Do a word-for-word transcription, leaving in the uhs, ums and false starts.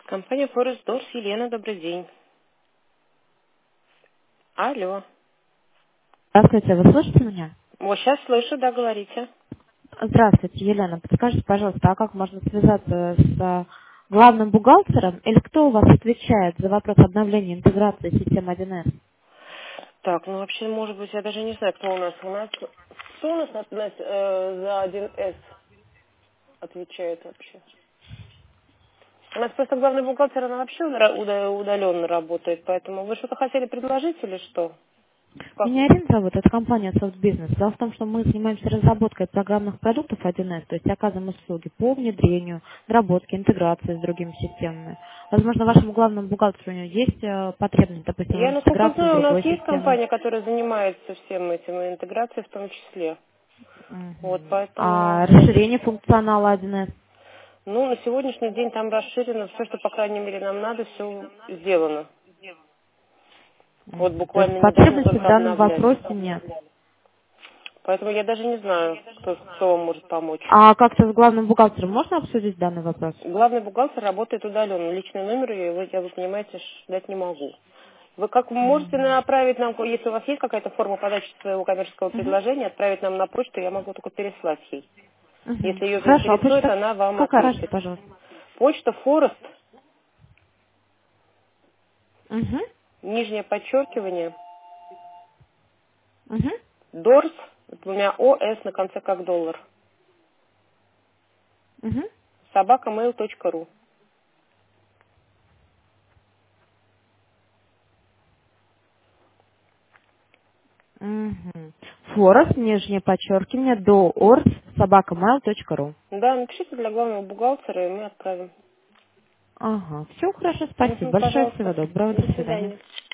Компания Forest Doors, Елена, добрый день. Алло. Здравствуйте, вы слышите меня? Вот сейчас слышу, да, говорите. Здравствуйте, Елена. Подскажите, пожалуйста, а как можно связаться с а, главным бухгалтером или кто у вас отвечает за вопрос обновления интеграции системы один эс? Так, ну вообще, может быть, я даже не знаю, кто у нас. У нас кто у нас, на- на- э, за один эс отвечает вообще? У нас просто главный бухгалтер, она вообще уда- уда- удаленно работает, поэтому вы что-то хотели предложить или что? Как? Меня Ирина зовут, это компания Soft Business. Дело в том, что мы занимаемся разработкой программных продуктов один эс, то есть оказываем услуги по внедрению, доработке, интеграции с другими системами. Возможно, вашему главному бухгалтеру у него есть э, потребность, допустим, в Я, насколько интеграции с знаю, у нас другой есть системой. компания, которая занимается всем этим, и интеграцией в том числе. Вот, Мгм. поэтому... А расширение функционала один эс? Ну, на сегодняшний день там расширено все, что, по крайней мере, нам надо, все сделано. Вот Мгм. То есть буквально недавно потребности в только данном обновляли. вопросе нет. Поэтому я даже не знаю, кто, кто вам может помочь. А как-то с главным бухгалтером можно обсудить данный вопрос? Главный бухгалтер работает удаленно. Личный номер, я, его, я, вы понимаете, ж дать не могу. Вы как можете Мгм. направить нам, если у вас есть какая-то форма подачи своего коммерческого Мгм. предложения, отправить нам на почту, я могу только переслать ей. Мгм. Если ее Хорошо, а заинтересует, почта она вам какая, скажите, ответит. пожалуйста? Почта Форест, Угу. нижнее подчеркивание, Угу. Дорс, с двумя О, С на конце как доллар, Угу. собака mail точка ру. Угу. Форест, нижнее подчеркивание, до орс, собака mail точка ру. Да, напишите для главного бухгалтера, и мы отправим. Ага, все хорошо, спасибо Мгм, большое, всего пожалуйста. доброго, До до свидания. свидания.